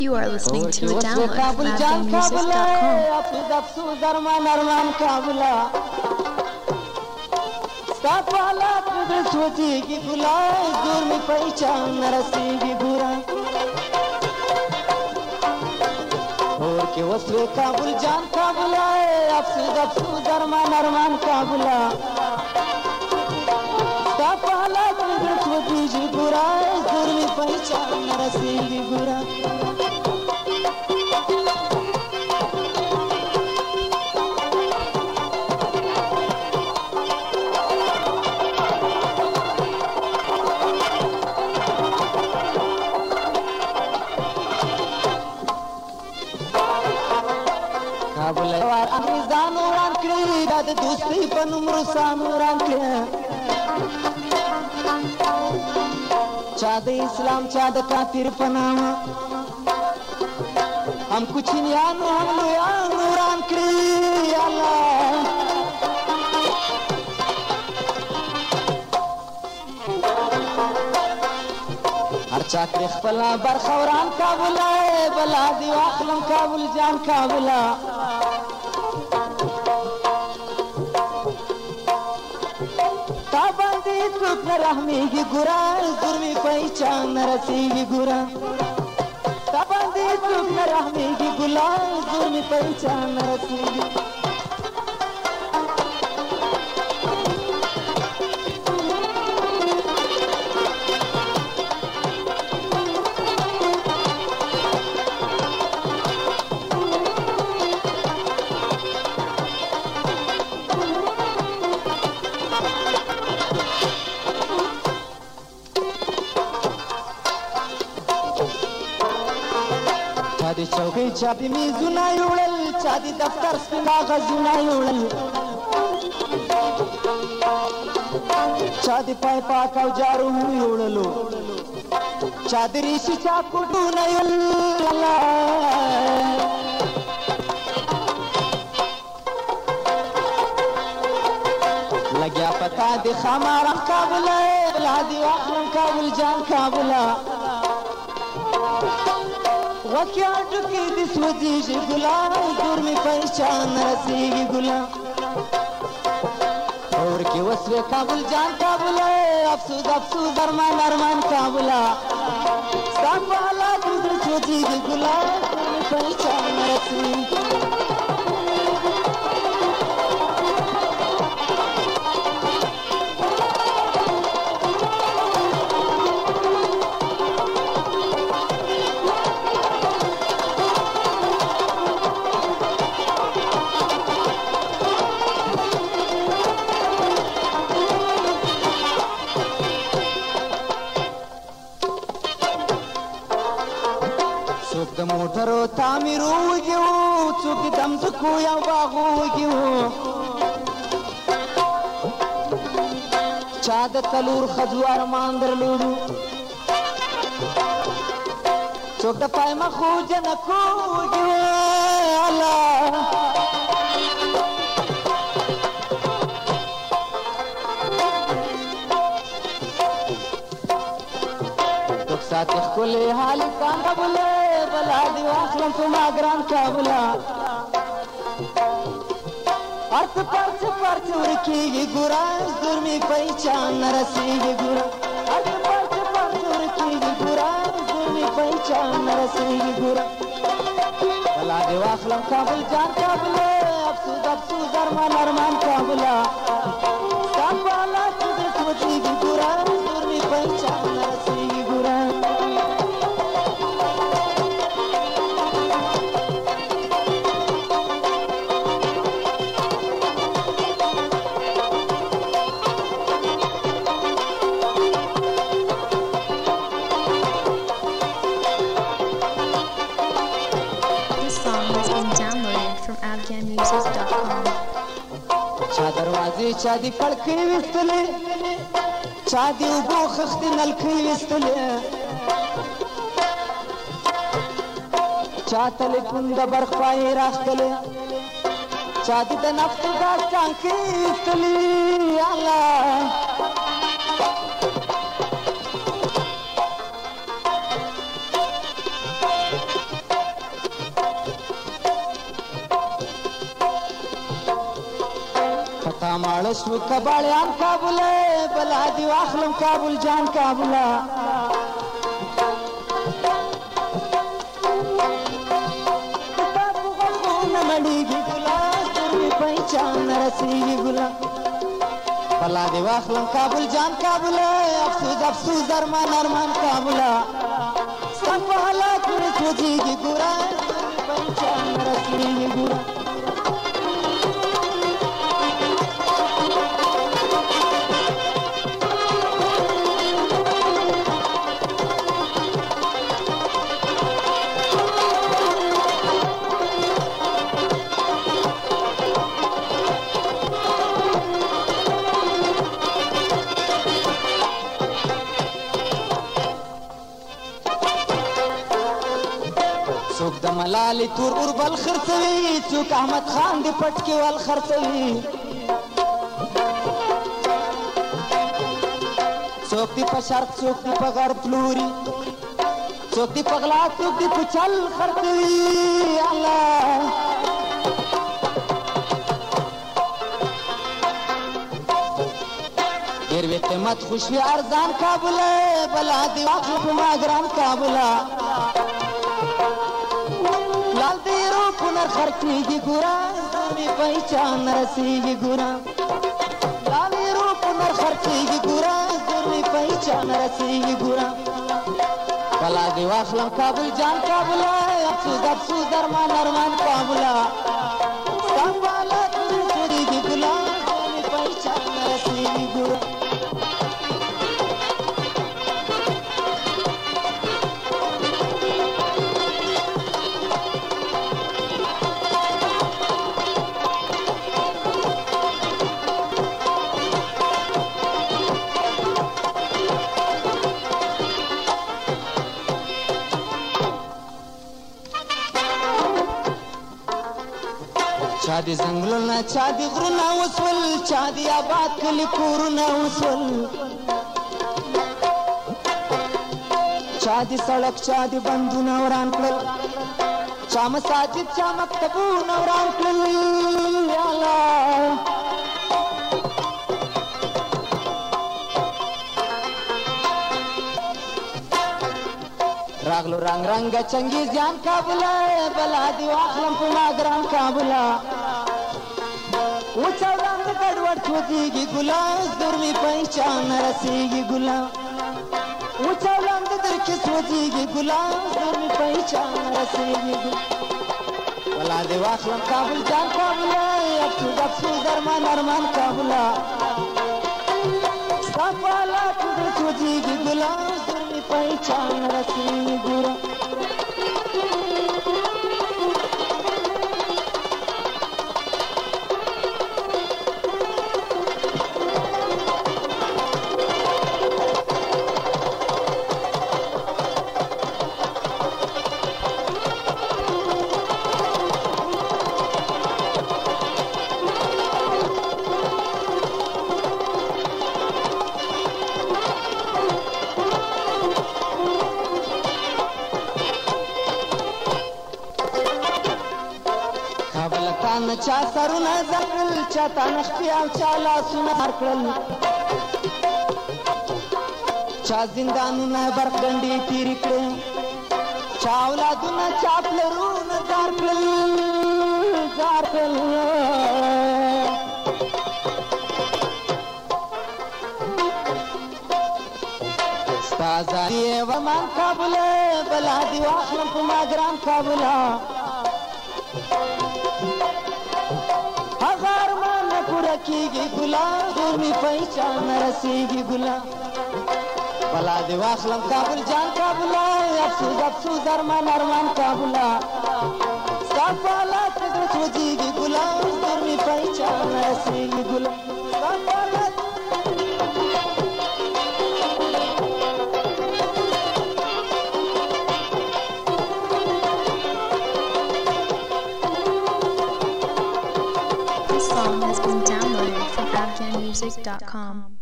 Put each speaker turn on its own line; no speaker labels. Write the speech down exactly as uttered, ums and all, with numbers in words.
You are listening to a download from afghan music dot com. دوستی په نومرو سانو وران کړه چا د اسلام چا د کافر په نامه هم کوچنیانو هم لویانو وران کړي الله هر چا کړي خپله برخه وران کابله بلا دې واخلم کابل جان کابله څوک نه رحمېږي ګوره زور مې پهچان نه رسېږي ګوره تا باندې څوک نه رحمېږي ګلان زور مې پهچان نه رسېږي چا د چوکۍ چا د میزونه یوړل چا د دفتر سپین کاغذونه یوړل چا د پای پاک او جارو هم یوړلو چا د ریشي چا کوټونه یوړل لګیا پتا د خمارم کابله بلا دې واخلم کابل جان کابله وکیا ټکی دې سوځېږي ګلان زور مې پهچان نه رسېږي ګلان اور کې وسوې کابل جان کابله افسوس افسوس ارمان ارمان کابله ستا په حالاتو زړه سوځېږي ګلان زور مې پهچان نه رسېږي څوک د موټرو تعمیرو وږي وو څوک د ځمکو یا باغو وږي وو چا د څلور ښځو ارمان درلودو څوک د پای مخو جنکو وږي وو الله څوک ساتي ښکلې هالکان کابله بلا دې واخلم په ما ګران کابله پرچ پرچ پرچ ورکېږي ګوره زور مې پهچان نه رسېږي ګوره پرچ پرچ پرچ ورکېږي ګوره زور مې پهچان نه رسېږي ګوره بلا دې واخلم کابل جان کابله افسوس افسوس ارمان ارمان کابله ستا په حالاتو زړه سوځېږي ګوره زور مې پهچان نه رسېږي ګوره afghan music dot com
چا دروازې چا دې کړکۍ ویستلې چا دې اوبو خښتې نلکۍ ویستلې چا تلیفون د برق پایې راښکلې چا دې د نفتو ګاز ټانکۍ ویستلې الله راماړ شو کباړیان کابل بلا دی واخلم کابل جان کابل کتاب غوونه مړیږي ګلا سترګې پېچان رسېږي ګلا بلا دی واخلم کابل جان کابل افسوس افسوس ارمان ارمان کابل ستا په حالات مې سوځېږي ګورا پېچان رسېږي ګورا څوک د ملالې تور اوربل خرڅوي څوک احمد خان د پټکي ول خرڅوي څوک دی په شرق څوک دی په غرب پلوري څوک دی په غلا څوک دی په چل خرڅوي الله ډېر وې قیمت خوشوي ارزان کابل بلا دی واخله په ما ګران کابل لال دیرو پنر خرچیږي ګورا زمي پېچان رسېږي ګورا لال دیرو پنر خرچیږي ګورا زمي پېچان رسېږي ګورا بلا دی واخلم کابل جان کابل افسوس افسوس ارمان ارمان کابل سامالات رسېږي ګلا زمي پېچان رسېږي ګورا چا دی زنګلونه چا دی غرونه وسول چا دی آباد کلي کورونه وسول چا دی سړک چا دی بندونه وران کړل چا مساجد چا مکتبونه وران کړل یا الله راغلو رنگ رنگ چنګیزیان کابل بلا دی واخلم په ما ګران کابل وچاودم د ګډوډ سوځېږي ګلا زور مې پېچان رسېږي ګلا وچاودم د درکې سوځېږي ګلا زور مې پېچان رسېږي بلا دی واخلم کابل جان کابل افسوس افسوس ارمان ارمان کابل ستا په حالاتو زړه سوځېږي ګلا زور مې پېچان رسېږي ګوره کابلتان چا سرونه زکل چا تنخپی او چا لاسونه هر کړل چا زندانونه برخډنډې تېرې کړې چا اولادونه چا پلرونه زار کړل زار کړل ستا ازادي یې ورمان کابل بلا دې واخلم په ما ګران کابل هزار مان پورا کیږي ګلا زور می پېچان رسېږي ګلا بلا دی واخلم کابل جان کابل افسوس افسوس ارمان ارمان کابل ستا په حالات کې زړه سوځېږي ګلا زور می پېچان رسېږي ګلا ستا په حالات
This song has been downloaded from afghan music dot com.